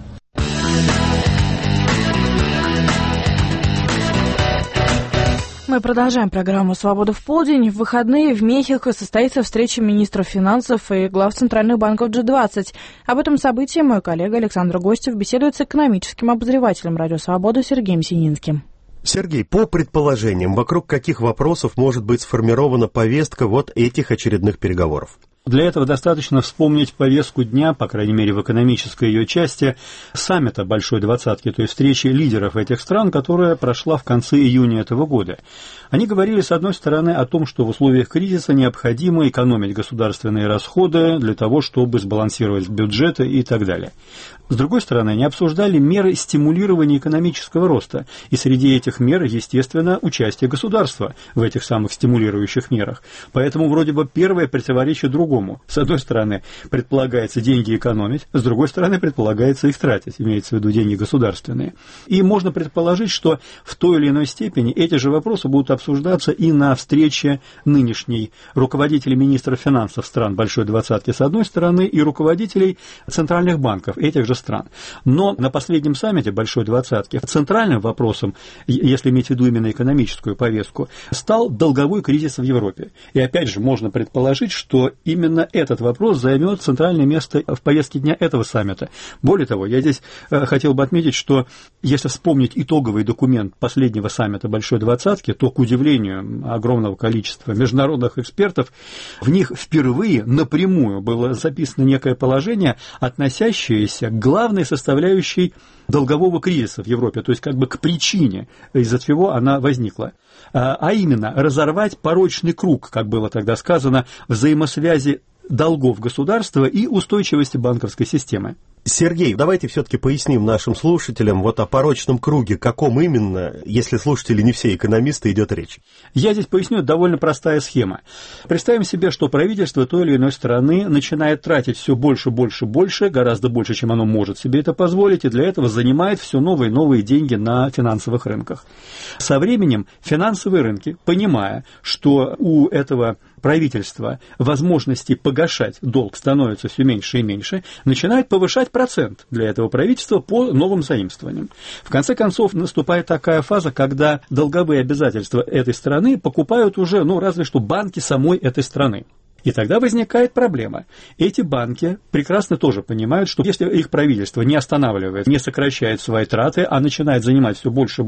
B: Мы продолжаем программу «Свобода в полдень». В выходные в Мехико состоится встреча министров финансов и глав центральных банков G20. Об этом событии мой коллега Александр Гостев беседует с экономическим обозревателем «Радио Свобода» Сергеем Сининским.
U: Сергей, по предположениям, вокруг каких вопросов может быть сформирована повестка вот этих очередных переговоров?
K: Для этого достаточно вспомнить повестку дня, по крайней мере в экономической ее части, саммита Большой Двадцатки, то есть встречи лидеров этих стран, которая прошла в конце июня этого года. Они говорили, с одной стороны, о том, что в условиях кризиса необходимо экономить государственные расходы для того, чтобы сбалансировать бюджеты и так далее. С другой стороны, они обсуждали меры стимулирования экономического роста, и среди этих мер, естественно, участие государства в этих самых стимулирующих мерах. Поэтому вроде бы первое противоречит другому. С одной стороны, предполагается деньги экономить, с другой стороны, предполагается их тратить, имеется в виду деньги государственные. И можно предположить, что в той или иной степени эти же вопросы будут обсуждаться и на встрече нынешней руководителей министров финансов стран Большой Двадцатки с одной стороны и руководителей центральных банков этих же стран. Но на последнем саммите Большой Двадцатки центральным вопросом, если иметь в виду именно экономическую повестку, стал долговой кризис в Европе. И опять же можно предположить, что именно этот вопрос займет центральное место в повестке дня этого саммита. Более того, я здесь хотел бы отметить, что если вспомнить итоговый документ последнего саммита Большой Двадцатки, то, к удивлению огромного количества международных экспертов, в них впервые напрямую было записано некое положение, относящееся к главной составляющей долгового кризиса в Европе, то есть как бы к причине, из-за чего она возникла. А именно, разорвать порочный круг, как было тогда сказано, взаимосвязи долгов государства и устойчивости банковской системы.
U: Сергей, давайте все-таки поясним нашим слушателям вот о порочном круге, каком именно, если слушатели не все экономисты, идет речь.
K: Я здесь поясню, это довольно простая схема. Представим себе, что правительство той или иной страны начинает тратить все больше, гораздо больше, чем оно может себе это позволить, и для этого занимает все новые и новые деньги на финансовых рынках. Со временем финансовые рынки, понимая, что у этого правительства возможности погашать долг становится все меньше и меньше, начинает повышать процент для этого правительства по новым заимствованиям. В конце концов, наступает такая фаза, когда долговые обязательства этой страны покупают уже, разве что банки самой этой страны. И тогда возникает проблема. Эти банки прекрасно тоже понимают, что если их правительство не останавливает, не сокращает свои траты, а начинает занимать все больше,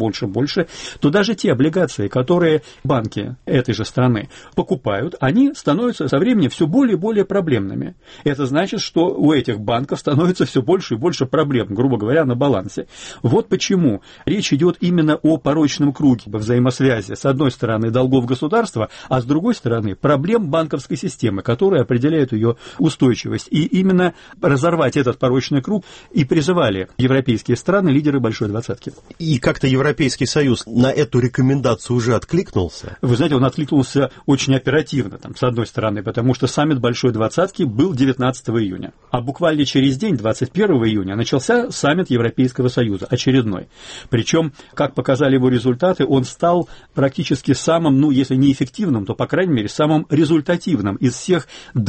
K: то даже те облигации, которые банки этой же страны покупают, они становятся со временем все более и более проблемными. Это значит, что у этих банков становится все больше и больше проблем, грубо говоря, на балансе. Вот почему речь идет именно о порочном круге взаимосвязи. С одной стороны, долгов государства, а с другой стороны, проблем банковской системы, которые определяют ее устойчивость. И именно разорвать этот порочный круг и призывали европейские страны, лидеры Большой Двадцатки.
U: И как-то Европейский Союз на эту рекомендацию уже откликнулся?
K: Вы знаете, он откликнулся очень оперативно, с одной стороны, потому что саммит Большой Двадцатки был 19 июня. А буквально через день, 21 июня, начался саммит Европейского Союза, очередной. Причем, как показали его результаты, он стал практически самым, если не эффективным, то, по крайней мере, самым результативным из всех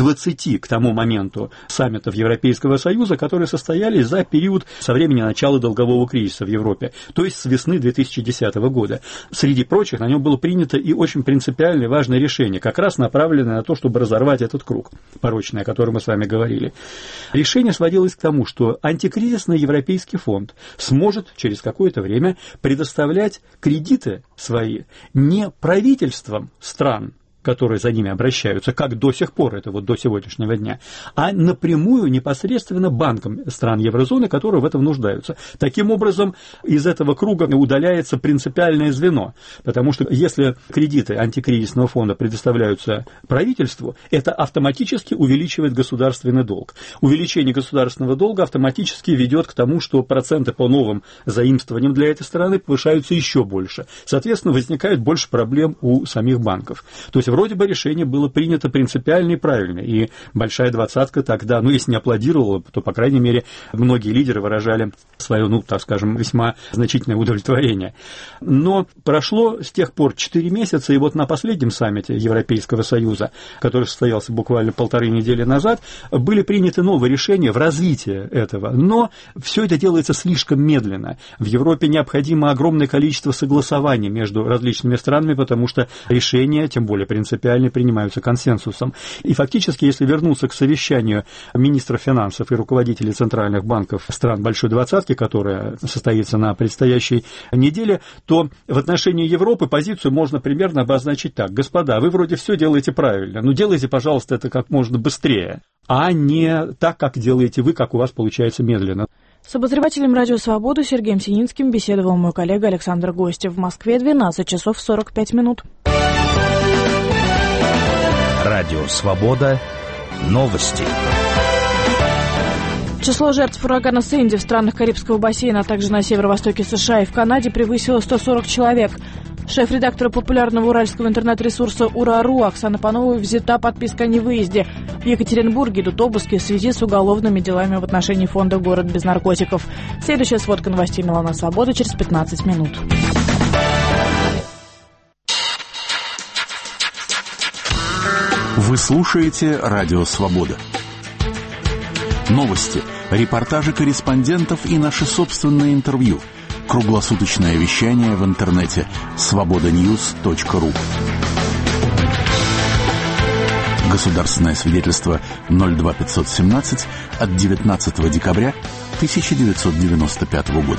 K: 20 к тому моменту саммитов Европейского Союза, которые состоялись за период со времени начала долгового кризиса в Европе, то есть с весны 2010 года. Среди прочих на нем было принято и очень принципиальное важное решение, как раз направленное на то, чтобы разорвать этот круг порочный, о котором мы с вами говорили. Решение сводилось к тому, что антикризисный Европейский фонд сможет через какое-то время предоставлять кредиты свои не правительствам стран,
A: которые за ними обращаются, как до сих пор, это вот до сегодняшнего дня, а напрямую непосредственно банкам стран еврозоны, которые в этом нуждаются. Таким образом, из этого круга удаляется принципиальное звено, потому что если кредиты антикризисного фонда предоставляются правительству, это автоматически увеличивает государственный долг. Увеличение государственного долга автоматически ведет к тому, что проценты по новым заимствованиям для этой страны повышаются еще больше. Соответственно, возникает больше проблем у самих банков. То есть, вроде бы решение было принято принципиально и правильно, и Большая двадцатка тогда, если не аплодировала, то, по крайней мере, многие лидеры выражали свое, так скажем, весьма значительное удовлетворение. Но прошло с тех пор 4 месяца, и вот на последнем саммите Европейского Союза, который состоялся буквально 1,5 недели назад, были приняты новые решения в развитии этого, но все это делается слишком медленно. В Европе необходимо огромное количество согласований между различными странами, потому что решения, тем более принципиальные, принимаются консенсусом. И фактически, если вернуться к совещанию министров финансов и руководителей центральных банков стран Большой двадцатки, которое состоится на предстоящей неделе, то в отношении Европы позицию можно примерно обозначить так: господа, вы вроде все делаете правильно, но делайте, пожалуйста, это как можно быстрее, а не так, как делаете вы, как у вас получается медленно.
B: С обозревателем «Радио Свобода» Сергеем Сининским беседовал мой коллега Александр Гостев. В Москве 12 часов 45 минут.
E: Радио Свобода. Новости.
B: Число жертв урагана Сэнди в странах Карибского бассейна, а также на северо-востоке США и в Канаде превысило 140 человек. Шеф-редактора популярного уральского интернет-ресурса «Ура.ру» Оксана Панова взята подписка о невыезде. В Екатеринбурге идут обыски в связи с уголовными делами в отношении фонда «Город без наркотиков». Следующая сводка новостей «Милана Свобода» через 15 минут.
V: Вы слушаете «Радио Свобода». Новости, репортажи корреспондентов и наши собственные интервью. Круглосуточное вещание в интернете svobodanews.ru. Государственное свидетельство 02517 от 19 декабря 1995 года.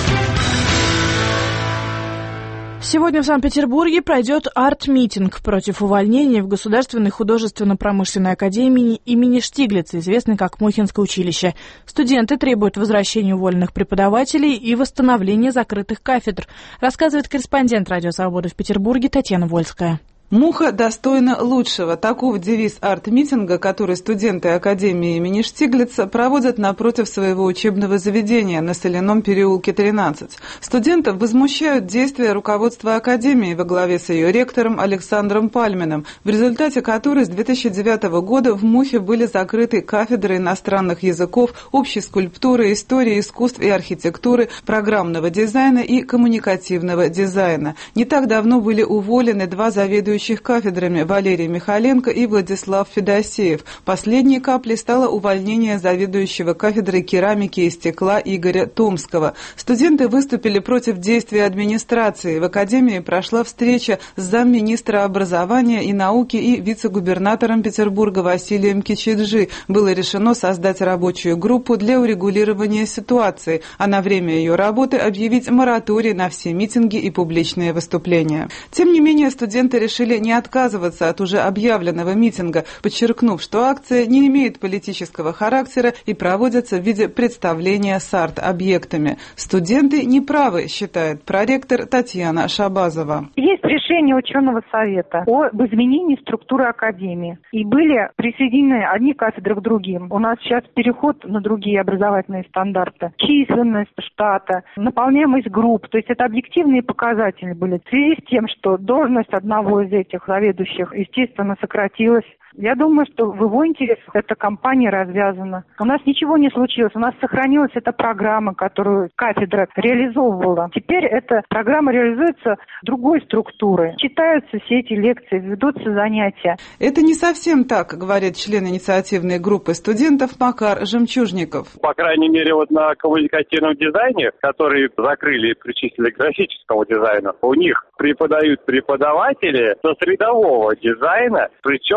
B: Сегодня в Санкт-Петербурге пройдет арт-митинг против увольнения в Государственной художественно-промышленной академии имени Штиглица, известной как Мухинское училище. Студенты требуют возвращения уволенных преподавателей и восстановления закрытых кафедр, рассказывает корреспондент «Радио Свобода» в Петербурге Татьяна Вольская.
W: «Муха достойна лучшего» – таков девиз арт-митинга, который студенты Академии имени Штиглица проводят напротив своего учебного заведения на Соляном переулке 13. Студентов возмущают действия руководства Академии во главе с ее ректором Александром Пальминым, в результате которой с 2009 года в Мухе были закрыты кафедры иностранных языков, общей скульптуры, истории искусств и архитектуры, программного дизайна и коммуникативного дизайна. Не так давно были уволены 2 заведующих кафедрами Валерий Михаленко и Владислав Федосеев. Последней каплей стало увольнение заведующего кафедрой керамики и стекла Игоря Томского. Студенты выступили против действий администрации. В Академии прошла встреча с замминистра образования и науки и вице-губернатором Петербурга Василием Кичиджи. Было решено создать рабочую группу для урегулирования ситуации, а на время ее работы объявить мораторий на все митинги и публичные выступления. Тем не менее, студенты решили не отказываться от уже объявленного митинга, подчеркнув, что акция не имеет политического характера и проводится в виде представления с арт-объектами. Студенты не правы, считает проректор Татьяна Шабазова.
X: Есть решение ученого совета об изменении структуры академии. И были присоединены одни кафедры к другим. У нас сейчас переход на другие образовательные стандарты. Численность штата, наполняемость групп. То есть это объективные показатели были. В связи с тем, что должность одного из этих заведующих, естественно, сократилась. Я думаю, что в его интересах эта кампания развязана. У нас ничего не случилось. У нас сохранилась эта программа, которую кафедра реализовывала. Теперь эта программа реализуется другой структурой. Читаются все эти лекции, ведутся занятия.
W: Это не совсем так, говорит член инициативной группы студентов Макар Жемчужников.
Y: По крайней мере, вот на коммуникативном дизайне, который закрыли и причислили к графическому дизайну, у них преподают преподаватели со средового дизайна, причем по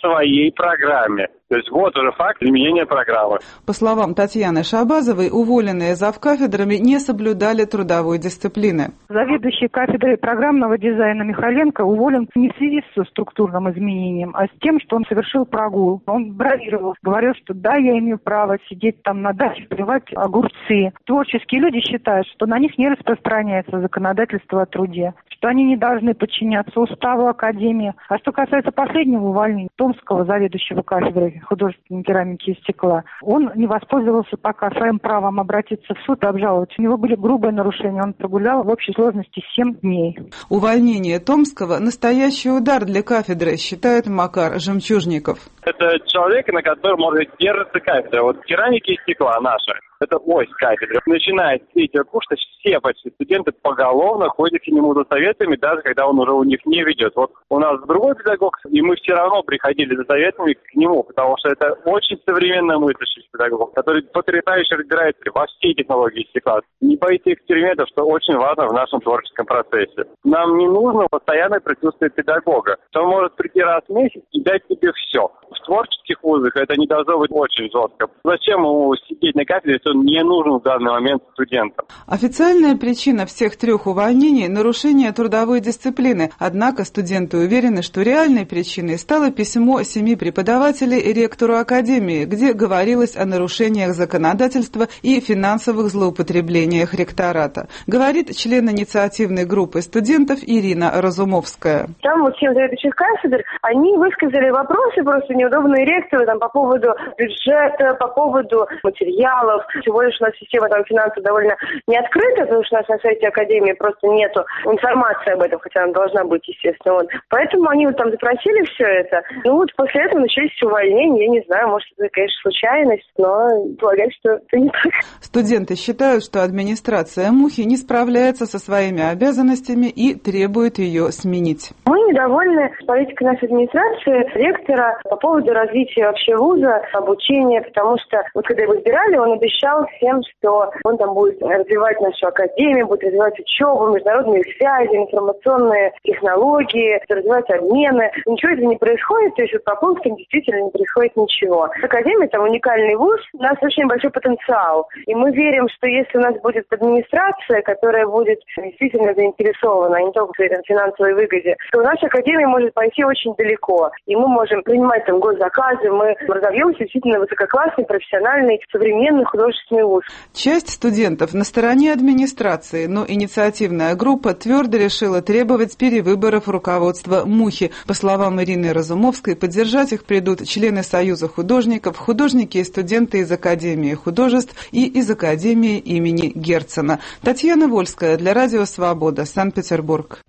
Y: своей программе. То есть вот уже факт изменения программы.
W: По словам Татьяны Шабазовой, уволенные завкафедрами не соблюдали трудовой дисциплины.
X: Заведующий кафедрой программного дизайна Михаленко уволен не в связи со структурным изменением, а с тем, что он совершил прогул. Он бравировал, говорил, что да, я имею право сидеть там на даче, поливать огурцы. Творческие люди считают, что на них не распространяется законодательство о труде, что они не должны подчиняться уставу Академии. А что касается последнего увольнения Томского заведующего кафедрой художественной керамики и стекла, он не воспользовался пока своим правом обратиться в суд и обжаловать. У него были грубые нарушения, он прогулял в общей сложности 7 дней.
W: Увольнение Томского – настоящий удар для кафедры, считает Макар Жемчужников.
Y: Это человек, на котором может держаться кафедра. Вот керамики и стекла наша. Это ось кафедры. Начиная с третьего курса, все почти студенты поголовно ходят к нему за советами, даже когда он уже у них не ведет. Вот у нас другой педагог, и мы все равно приходили за советами к нему, потому что это очень современно мыслящий педагог, который потрясающе разбирается во всей технологии стекла. Не боится экспериментов, что очень важно в нашем творческом процессе. Нам не нужно постоянное присутствие педагога. Он может прийти раз в месяц и дать тебе все. В творческих вузах это не должно быть очень жестко. Зачем ему сидеть на кафедре, если он не нужен в данный момент студентам?
W: Официальная причина всех 3 увольнений – нарушение трудовой дисциплины. Однако студенты уверены, что реальной причиной стало письмо 7 преподавателей ректору Академии, где говорилось о нарушениях законодательства и финансовых злоупотреблениях ректората. Говорит член инициативной группы студентов Ирина Разумовская.
C: Там вот 7 заведующих кафедр, они высказали вопросы просто неудобные ректору там, по поводу бюджета, по поводу материалов. Всего лишь у нас система там, финансов довольно не открыта, потому что у нас на сайте Академии просто нету информации об этом, хотя она должна быть, естественно. Вот. Поэтому они вот там запросили все это. Ну вот после этого начались увольнения. Я не знаю, может, это, конечно, случайность, но полагаю, что это не так.
W: Студенты считают, что администрация МУХи не справляется со своими обязанностями и требует ее сменить.
C: Мы недовольны политикой нашей администрации, ректора, по поводу развития вообще вуза, обучения, потому что вот когда его избирали, он обещал всем, что он там будет развивать нашу академию, будет развивать учебу, международные связи, информационные технологии, развивать обмены. Ничего этого не происходит, то есть вот по пунктам действительно не происходит ничего. Академия там уникальный вуз, у нас очень большой потенциал, и мы верим, что если у нас будет администрация, которая будет действительно заинтересована, а не только в этой финансовой выгоде, то наша академия может пойти очень далеко, и мы можем принимать там госзаказы, мы разовьемся действительно высококлассный, профессиональный, современный художественный вуз.
W: Часть студентов на стороне администрации, но инициативная группа твердо решила требовать перевыборов руководства МУХи. По словам Ирины Разумовской, поддержать их придут члены Союза художников, художники и студенты из Академии художеств и из Академии имени Герцена. Татьяна Вольская для Радио Свобода, Санкт-Петербург.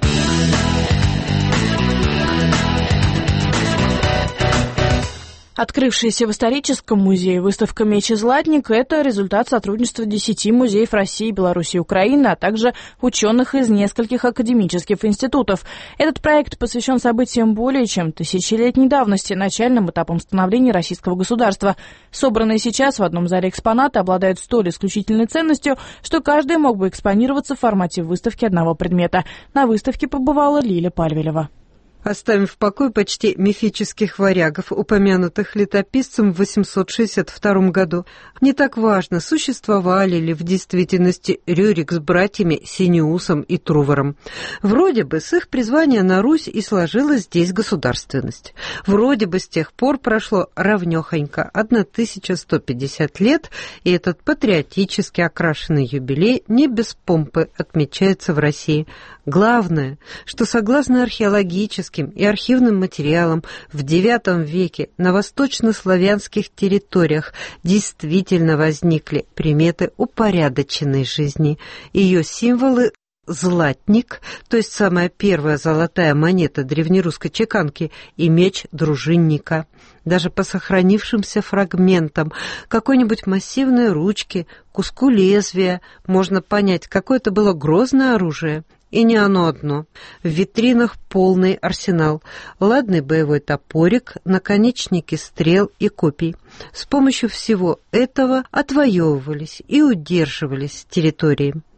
B: Открывшаяся в историческом музее выставка «Меч и златник» – это результат сотрудничества 10 музеев России, Беларуси и Украины, а также ученых из нескольких академических институтов. Этот проект посвящен событиям более чем тысячелетней давности, начальным этапам становления российского государства. Собранные сейчас в одном зале экспонаты обладают столь исключительной ценностью, что каждый мог бы экспонироваться в формате выставки одного предмета. На выставке побывала Лиля Пальвелева.
D: Оставим в покое почти мифических варягов, упомянутых летописцем в 862 году. Не так важно, существовали ли в действительности Рюрик с братьями Синеусом и Трувором. Вроде бы с их призвания на Русь и сложилась здесь государственность. Вроде бы с тех пор прошло равнёхонько 1150 лет, и этот патриотически окрашенный юбилей не без помпы отмечается в России. Главное, что согласно археологическим и архивным материалам в IX веке на восточнославянских территориях действительно возникли приметы упорядоченной жизни. Ее символы – златник, то есть самая первая золотая монета древнерусской чеканки, и меч дружинника. Даже по сохранившимся фрагментам какой-нибудь массивной ручки, куску лезвия можно понять, какое это было грозное оружие. И не оно одно. В витринах полный арсенал. Ладный боевой топорик, наконечники стрел и копий. С помощью всего этого отвоевывались и удерживались территории.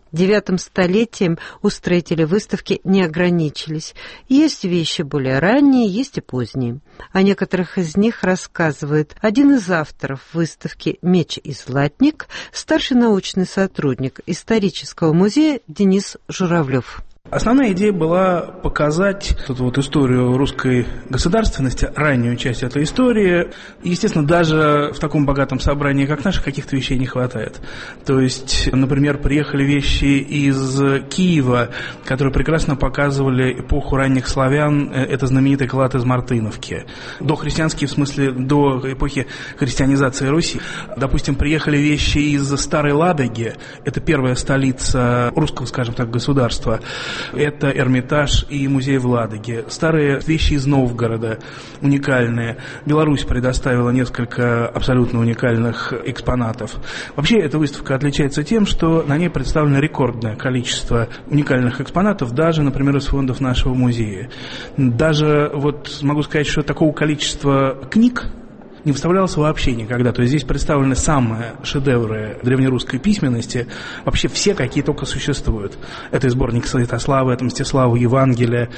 D: 9-м столетием устроители выставки не ограничились. Есть вещи более ранние, есть и поздние. О некоторых из них рассказывает один из авторов выставки «Меч и златник», старший научный сотрудник исторического музея Денис Журавлев.
F: Основная идея была показать эту вот историю русской государственности, раннюю часть этой истории. Естественно, даже в таком богатом собрании, как наше, каких-то вещей не хватает. То есть, например, приехали вещи из Киева, которые прекрасно показывали эпоху ранних славян. Это знаменитый клад из Мартыновки. Дохристианский, в смысле, до эпохи христианизации Руси. Допустим, приехали вещи из Старой Ладоги. Это первая столица русского, скажем так, государства. Это Эрмитаж и музей в Ладоге. Старые вещи из Новгорода, уникальные. Беларусь предоставила несколько абсолютно уникальных экспонатов. Вообще, эта выставка отличается тем, что на ней представлено рекордное количество уникальных экспонатов, даже, например, из фондов нашего музея. Даже, вот могу сказать, что такого количества книг не выставлялось вообще никогда. То есть здесь представлены самые шедевры древнерусской письменности, вообще все, какие только существуют. Это и сборник Святослава, это Мстислава Евангелия,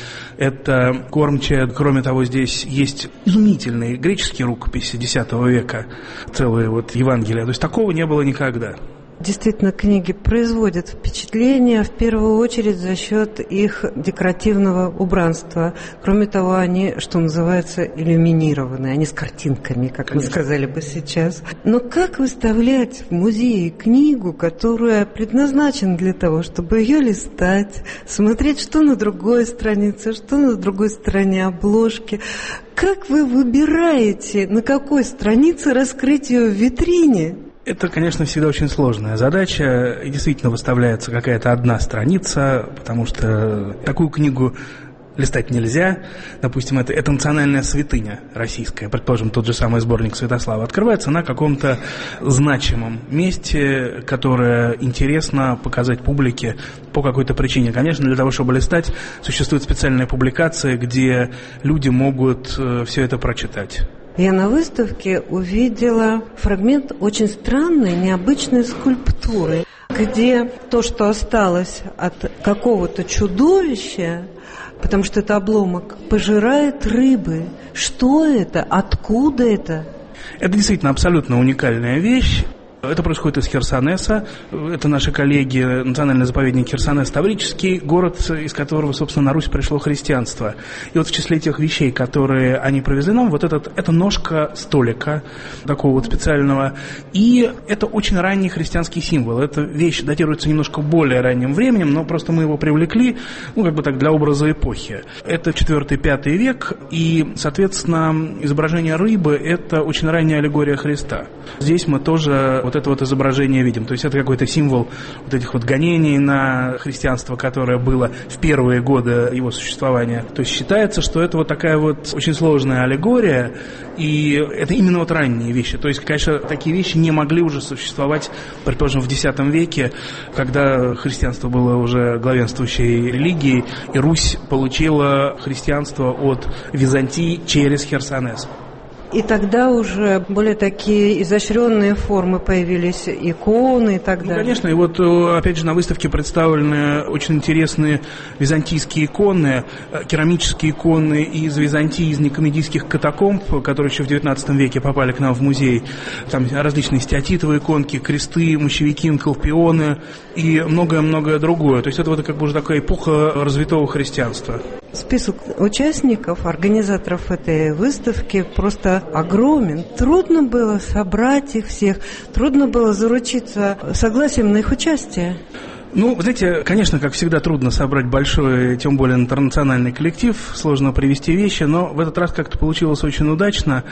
F: это Кормчая. Кроме того, здесь есть изумительные греческие рукописи X века, целые вот Евангелия. То есть такого не было никогда.
D: Действительно, книги производят впечатление, в первую очередь за счет их декоративного убранства. Кроме того, они, что называется, иллюминированы, они с картинками, как мы сказали бы сейчас. Но как выставлять в музее книгу, которая предназначена для того, чтобы ее листать, смотреть, что на другой странице, что на другой стороне обложки? Как вы выбираете, на какой странице раскрыть ее в витрине?
F: Это, конечно, всегда очень сложная задача. И действительно выставляется какая-то одна страница, потому что такую книгу листать нельзя. Допустим, это национальная святыня российская, предположим, тот же самый сборник Святослава. Открывается на каком-то значимом месте, которое интересно показать публике по какой-то причине. Конечно, для того, чтобы листать, существует специальная публикация, где люди могут все это прочитать.
D: Я на выставке увидела фрагмент очень странной, необычной скульптуры, где то, что осталось от какого-то чудовища, потому что это обломок, пожирает рыбы. Что это? Откуда это?
F: Это действительно абсолютно уникальная вещь. Это происходит из Херсонеса. Это наши коллеги, национальный заповедник Херсонес, Таврический, город, из которого, собственно, на Русь пришло христианство. И вот в числе тех вещей, которые они привезли нам, вот это ножка столика, такого вот специального. И это очень ранний христианский символ. Эта вещь датируется немножко более ранним временем, но просто мы его привлекли, как бы так, для образа эпохи. Это 4-5 век, и, соответственно, изображение рыбы – это очень ранняя аллегория Христа. Здесь мы тоже вот это вот изображение видим. То есть это какой-то символ вот этих вот гонений на христианство, которое было в первые годы его существования. То есть считается, что это вот такая вот очень сложная аллегория, и это именно вот ранние вещи. То есть, конечно, такие вещи не могли уже существовать, предположим, в X веке, когда христианство было уже главенствующей религией, и Русь получила христианство от Византии через Херсонес.
D: И тогда уже более такие изощренные формы появились, иконы и так далее.
F: Конечно, и вот опять же на выставке представлены очень интересные византийские иконы, керамические иконы из Византии, из никомедийских катакомб, которые еще в XIX веке попали к нам в музей. Там различные стеатитовые иконки, кресты, мощевики, инкалпионы и многое-многое другое. То есть это вот как бы уже такая эпоха развитого христианства.
D: Список участников, организаторов этой выставки просто огромен. Трудно было собрать их всех, трудно было заручиться согласием на их участие.
F: Ну, знаете, конечно, как всегда, трудно собрать большой, тем более интернациональный коллектив, сложно привести вещи, но в этот раз как-то получилось очень удачно,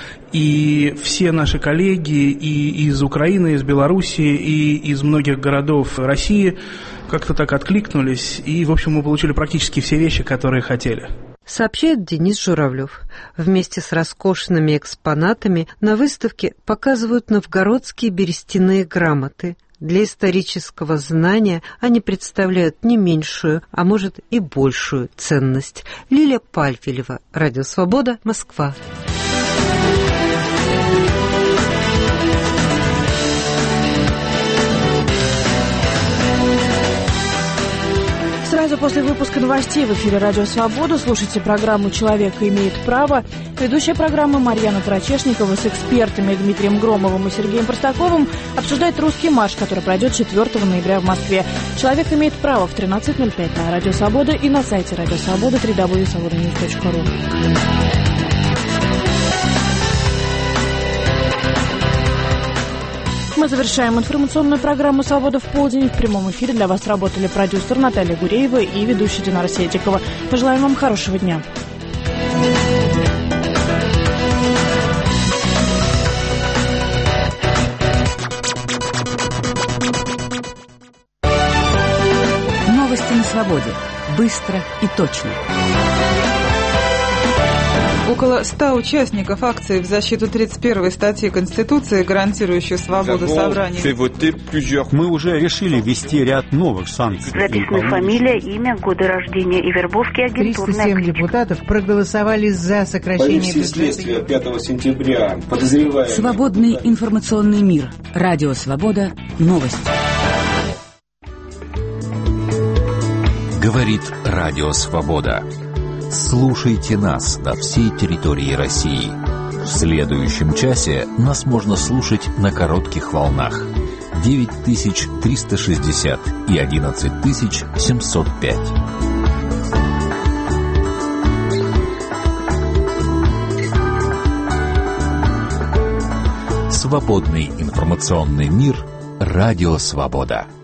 F: и все наши коллеги и из Украины, из Белоруссии, и из многих городов России как-то так откликнулись, и, в общем, мы получили практически все вещи, которые хотели.
D: Сообщает Денис Журавлев. Вместе с роскошными экспонатами на выставке показывают новгородские берестяные грамоты. Для исторического знания они представляют не меньшую, а может и большую ценность. Лилия Пальфилева, Радио Свобода, Москва.
B: сразу после выпуска новостей в эфире «Радио Свобода» слушайте программу «Человек имеет право». Ведущая программы Марьяна Тарачешникова с экспертами Дмитрием Громовым и Сергеем Простаковым обсуждает русский марш, который пройдет 4 ноября в Москве. «Человек имеет право» в 13:05 на «Радио Свобода» и на сайте «Радио Свобода» www.svobodanews.ru. Мы завершаем информационную программу «Свобода в полдень». В прямом эфире для вас работали продюсер Наталья Гуреева и ведущая Динара Седикова. Пожелаем вам хорошего дня.
G: Новости на свободе. Быстро и точно.
W: Около 100 участников акции в защиту 31-й статьи Конституции, гарантирующей свободу собраний.
A: Мы уже решили ввести ряд новых санкций.
H: Записаны фамилия, имя, годы рождения и вербовки агентурной.
I: 307 депутатов проголосовали за сокращение бюджета.
J: Следствия 5 сентября подозреваемые.
G: Свободный информационный мир. Радио Свобода. Новости.
E: Говорит Радио Свобода. Слушайте нас на всей территории России. В следующем часе нас можно слушать на коротких волнах 9360 и 11705. Свободный информационный мир. Радио Свобода.